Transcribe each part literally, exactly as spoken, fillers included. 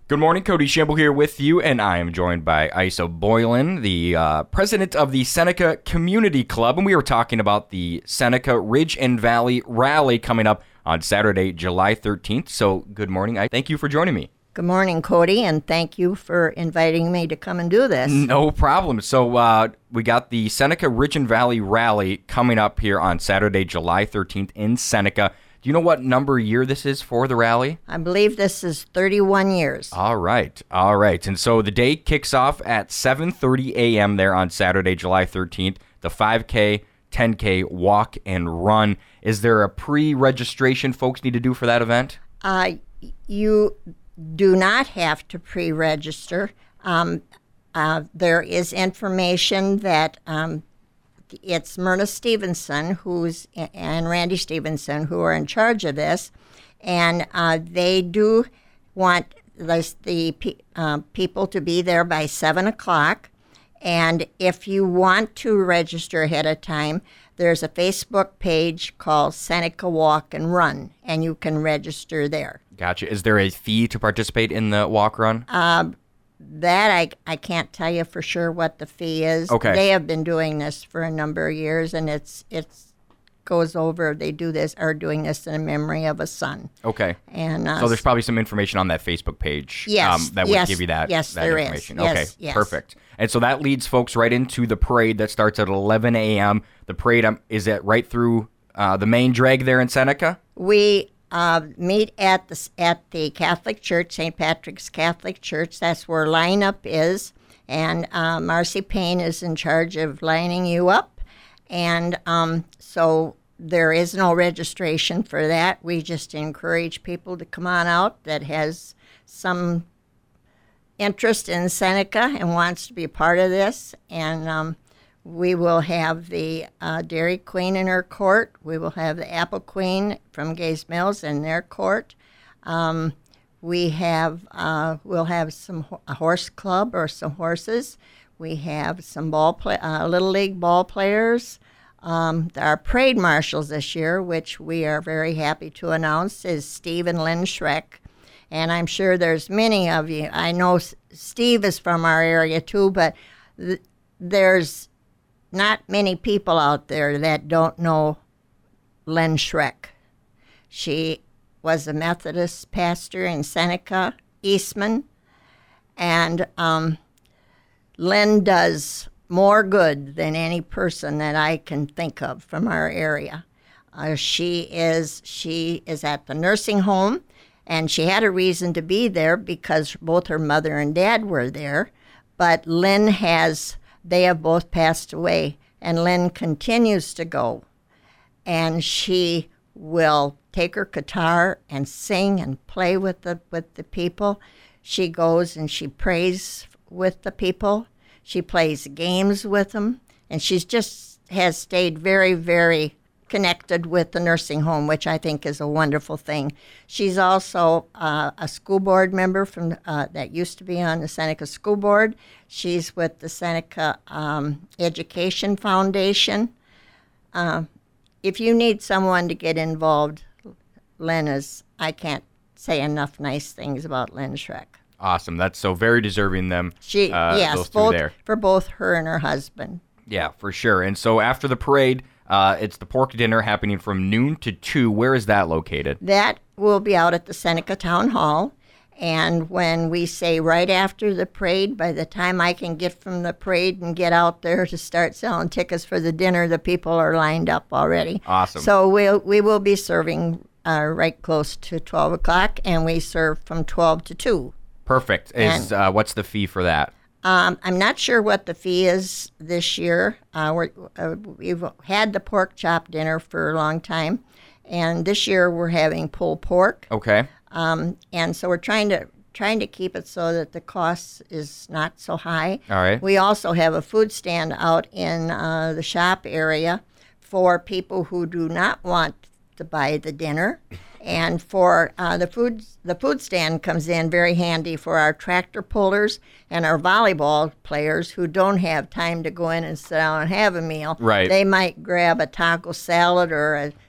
Good morning, Cody Shamble here with you, and I am joined by Isa Boylan, the uh, president of the Seneca Community Club, and we were talking about the Seneca Ridge and Valley Rally coming up on Saturday, July thirteenth. So, good morning. I thank you for joining me. Good morning, Cody, and thank you for inviting me to come and do this. No problem. So, uh, we got the Seneca Ridge and Valley Rally coming up here on Saturday, July thirteenth in Seneca. Do you know what number year this is for the rally? I believe this is thirty-one years. All right. All right. And so the day kicks off at seven thirty a.m. there on Saturday, July thirteenth. The five K, ten K walk and run. Is there a pre-registration folks need to do for that event? Uh, you do not have to pre-register. Um, uh, there is information that... Um, It's Myrna Stevenson who's and Randy Stevenson who are in charge of this, and uh, they do want this, the pe- uh, people to be there by seven o'clock. And if you want to register ahead of time, there's a Facebook page called Seneca Walk and Run, and you can register there. Gotcha. Is there a fee to participate in the walk run? Uh, That I I can't tell you for sure what the fee is. Okay. They have been doing this for a number of years, and it's it's goes over. They do this are doing this in memory of a son. Okay. And uh, so there's probably some information on that Facebook page. Yes, um, that would yes, give you that. yes, that there is. information. Yes, okay. yes. Perfect. And so that leads folks right into the parade that starts at eleven a.m. The parade um, is it right through uh, the main drag there in Seneca? We. Uh, meet at the at the Catholic Church, Saint Patrick's Catholic Church. That's where lineup is, and uh, Marcy Payne is in charge of lining you up. And um, so there is no registration for that. We just encourage people to come on out that has some interest in Seneca and wants to be a part of this. And um, we will have the uh, Dairy Queen in her court. We will have the Apple Queen from Gays Mills in their court. Um, we have uh, we'll have some a horse club or some horses. We have some ball play, uh, little league ball players. Um, our parade marshals this year, which we are very happy to announce, is Steve and Lynn Schreck. And I'm sure there's many of you. I know S- Steve is from our area too, but th- there's not many people out there that don't know Lynn Schreck. She was a Methodist pastor in Seneca, Eastman, and um, Lynn does more good than any person that I can think of from our area. Uh, she is she is at the nursing home, and she had a reason to be there because both her mother and dad were there, but Lynn has... They have both passed away, and Lynn continues to go. And she will take her guitar and sing and play with the with the people. She goes and she prays with the people. She plays games with them, and she's just has stayed very, very connected with the nursing home, which I think is a wonderful thing. She's also uh, a school board member from uh, that used to be on the Seneca School Board. She's with the Seneca um, Education Foundation. Uh, if you need someone to get involved, Lynn is, I can't say enough nice things about Lynn Schreck. Awesome. That's so very deserving them. She, uh, yes, those two both, there. for both her and her husband. Yeah, for sure. And so after the parade, uh, it's the pork dinner happening from noon to two. Where is that located? That will be out at the Seneca Town Hall. And when we say right after the parade, by the time I can get from the parade and get out there to start selling tickets for the dinner, the people are lined up already. Awesome. So we'll, we will be serving uh, right close to twelve o'clock, and we serve from twelve to two. Perfect. Is And- uh, what's the fee for that? Um, I'm not sure what the fee is this year. Uh, we're, uh, we've had the pork chop dinner for a long time, and this year we're having pulled pork. Okay. Um, and so we're trying to trying to keep it so that the cost is not so high. All right. We also have a food stand out in uh, the shop area for people who do not want to buy the dinner. And for uh, the food, the food stand comes in very handy for our tractor pullers and our volleyball players who don't have time to go in and sit down and have a meal. Right. They might grab a taco salad or a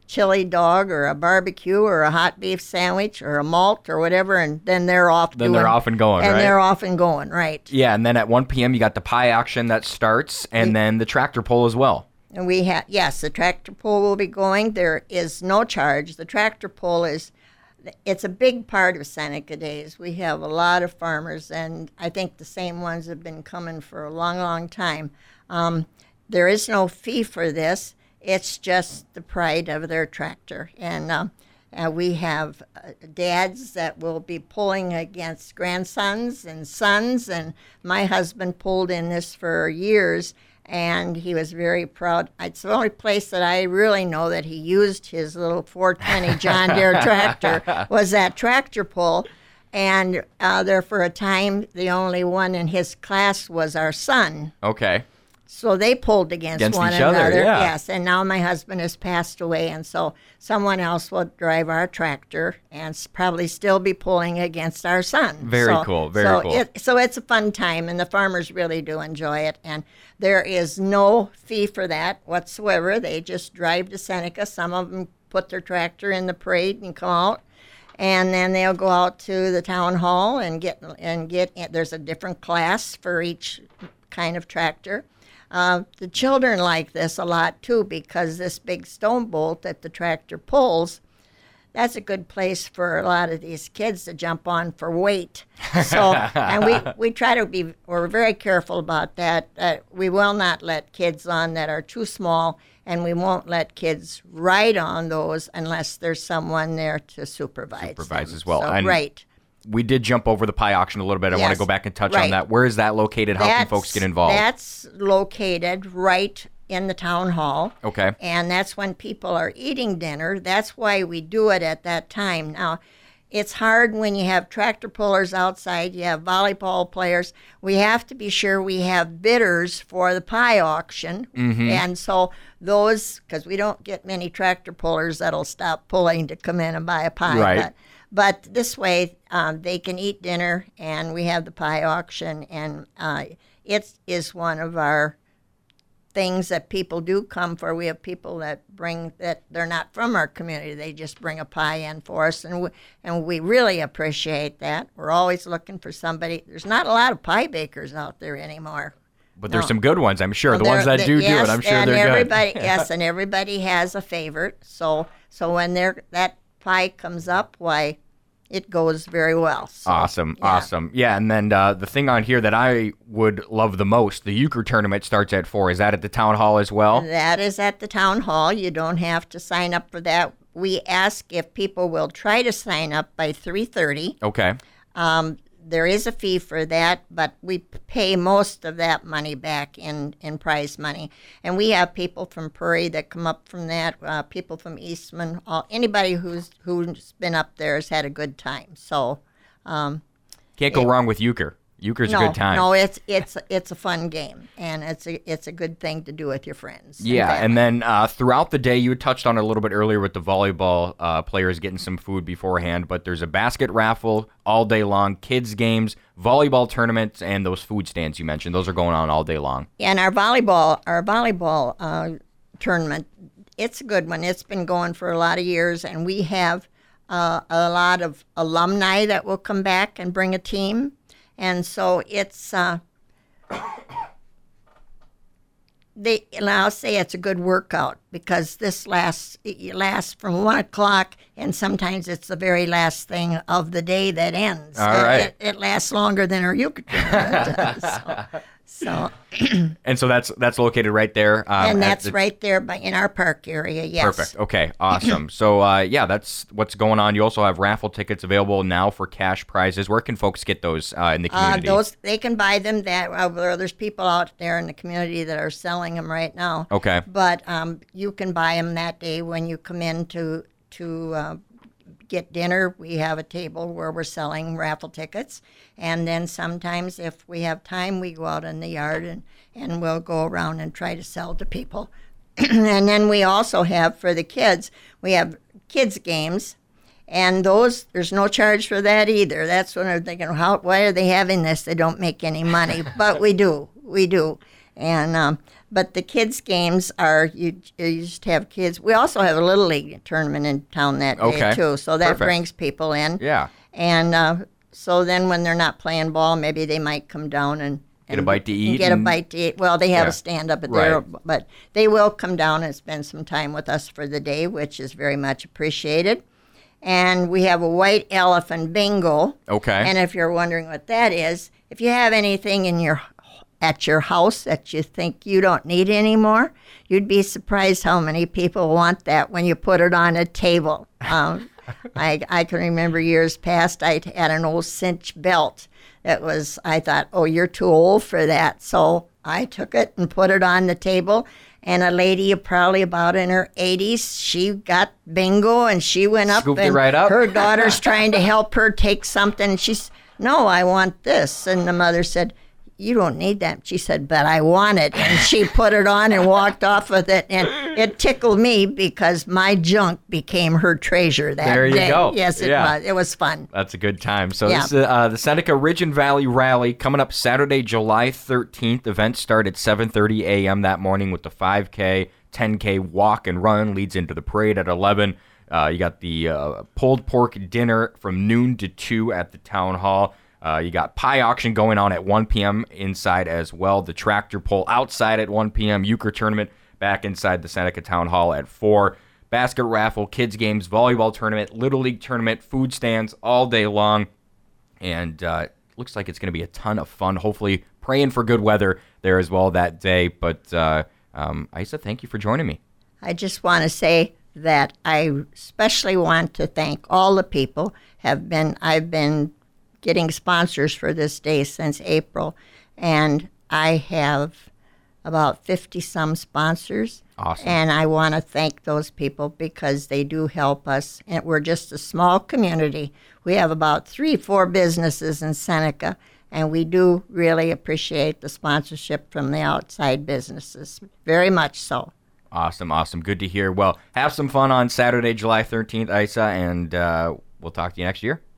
chili dog or a barbecue or a hot beef sandwich or a malt or whatever, and then they're off. Then doing, they're off and going, and right? And they're off and going, right. Yeah, and then at one p.m. you got the pie auction that starts, and we, then the tractor pull as well. And we have, yes, the tractor pull will be going. There is no charge. The tractor pull is, it's a big part of Seneca Days. We have a lot of farmers, and I think the same ones have been coming for a long, long time. Um, there is no fee for this. It's just the pride of their tractor. And uh, uh, we have uh, dads that will be pulling against grandsons and sons. And my husband pulled in this for years, and he was very proud. It's the only place that I really know that he used his little four twenty John Deere tractor was that tractor pull. And uh, there for a time, the only one in his class was our son. Okay. So they pulled against, against one each another. Other, yeah. Yes, and now my husband has passed away, and so someone else will drive our tractor and s- probably still be pulling against our son. Very so, cool, very so cool. It, so it's a fun time, and the farmers really do enjoy it, and there is no fee for that whatsoever. They just drive to Seneca. Some of them put their tractor in the parade and come out. And then they'll go out to the town hall and get and get. There's a different class for each kind of tractor. Uh, the children like this a lot too, because this big stone bolt that the tractor pulls, that's a good place for a lot of these kids to jump on for weight. So, and we, we try to be, we're very careful about that. Uh, we will not let kids on that are too small, and we won't let kids ride on those unless there's someone there to supervise. Supervise them. as well. So, And right. We did jump over the pie auction a little bit. I Yes, want to go back and touch right. on that. Where is that located? How That's, can folks get involved? That's located right in the town hall. Okay. And that's when people are eating dinner. That's why we do it at that time. Now, it's hard when you have tractor pullers outside, you have volleyball players. We have to be sure we have bidders for the pie auction. Mm-hmm. And so those, because we don't get many tractor pullers that'll stop pulling to come in and buy a pie. Right. But, but this way, um, they can eat dinner, and we have the pie auction, and uh, it is one of our things that people do come for. We have people that bring, that they're not from our community. They just bring a pie in for us, and we, and we really appreciate that. We're always looking for somebody. There's not a lot of pie bakers out there anymore. But there's No. some good ones, I'm sure. Well, the ones there- that do yes, do it, I'm sure and they're everybody, good. Yes, and everybody has a favorite. So so when they're, that pie comes up, why, it goes very well. So, Awesome, yeah. awesome. Yeah, and then uh, the thing on here that I would love the most, the euchre tournament starts at four. Is that at the town hall as well? That is at the town hall. You don't have to sign up for that. We ask if people will try to sign up by three thirty. Okay. Um, there is a fee for that, but we pay most of that money back in, in prize money. And we have people from Prairie that come up from that, uh, people from Eastman. All, anybody who's who's been up there has had a good time. So um, Can't go it- wrong with euchre. Euchre's no, a good time. no, it's it's it's a fun game, and it's a it's a good thing to do with your friends. and Yeah, family. and then uh, throughout the day, you had touched on it a little bit earlier with the volleyball uh, players getting some food beforehand, but there's a basket raffle all day long, kids games, volleyball tournaments, and those food stands you mentioned. Those are going on all day long. And our volleyball, our volleyball uh, tournament, it's a good one. It's been going for a lot of years, and we have uh, a lot of alumni that will come back and bring a team, and so it's. Uh, They, and I'll say it's a good workout because this lasts it lasts from one o'clock, and sometimes it's the very last thing of the day that ends. All Uh, right. it, it lasts longer than our euchre tournament does. So, so And so that's that's located right there. Um, and at that's the- right there by, in our park area. Yes. Perfect. Okay. Awesome. so uh, yeah, that's what's going on. You also have raffle tickets available now for cash prizes. Where can folks get those uh, in the Uh, community? those they can buy them. That uh, there- there's people out there in the community that are selling them right now. Okay. But um, you can buy them that day when you come in to to uh, get dinner. We have a table where we're selling raffle tickets, and then sometimes if we have time, we go out in the yard and and we'll go around and try to sell to people. And then we also have for the kids, we have kids games. And those, there's no charge for that either. That's when I'm thinking, how, why are they having this? They don't make any money. But we do, we do. And um, but the kids' games are you, you just have kids. We also have a little league tournament in town that day Okay. too, so that Perfect. brings people in. Yeah. And uh, so then when they're not playing ball, maybe they might come down and, Get a and- bite to and eat Get a and- bite to eat. Well, they have Yeah. a stand up at there, Right. but they will come down and spend some time with us for the day, which is very much appreciated. And we have a white elephant bingo. Okay. And if you're wondering what that is, if you have anything in your at your house that you think you don't need anymore, you'd be surprised how many people want that when you put it on a table. Um, I, I can remember years past, I had an old cinch belt that was, I thought, oh, you're too old for that. So I took it and put it on the table. And a lady probably about in her eighties, she got bingo and she went up Scooped it and right up? her daughter's trying to help her take something. And she's, no, I want this. And the mother said, you don't need that. She said, but I want it. And she put it on and walked off with it. And it tickled me because my junk became her treasure that There you day. go. Yes, it Yeah. was. It was fun. That's a good time. So Yeah. this is uh, the Seneca Ridge and Valley Rally coming up Saturday, July thirteenth. Events start at seven thirty a.m. that morning with the five K, ten K walk and run. Leads into the parade at eleven. Uh, you got the uh, pulled pork dinner from noon to two at the town hall. Uh, you got pie auction going on at one p.m. inside as well. The tractor pull outside at one p.m. Euchre tournament back inside the Seneca Town Hall at four. Basket raffle, kids games, volleyball tournament, Little League tournament, food stands all day long. And uh, looks like it's going to be a ton of fun. Hopefully praying for good weather there as well that day. But uh, um, Isa, thank you for joining me. I just want to say that I especially want to thank all the people have been I've been getting sponsors for this day since April, and I have about fifty some sponsors. Awesome. And I want to thank those people because they do help us. And we're just a small community. We have about three, four businesses in Seneca, and we do really appreciate the sponsorship from the outside businesses. Very much so. Awesome, awesome. Good to hear. Well, have some fun on Saturday, July thirteenth, Isa, and uh, we'll talk to you next year.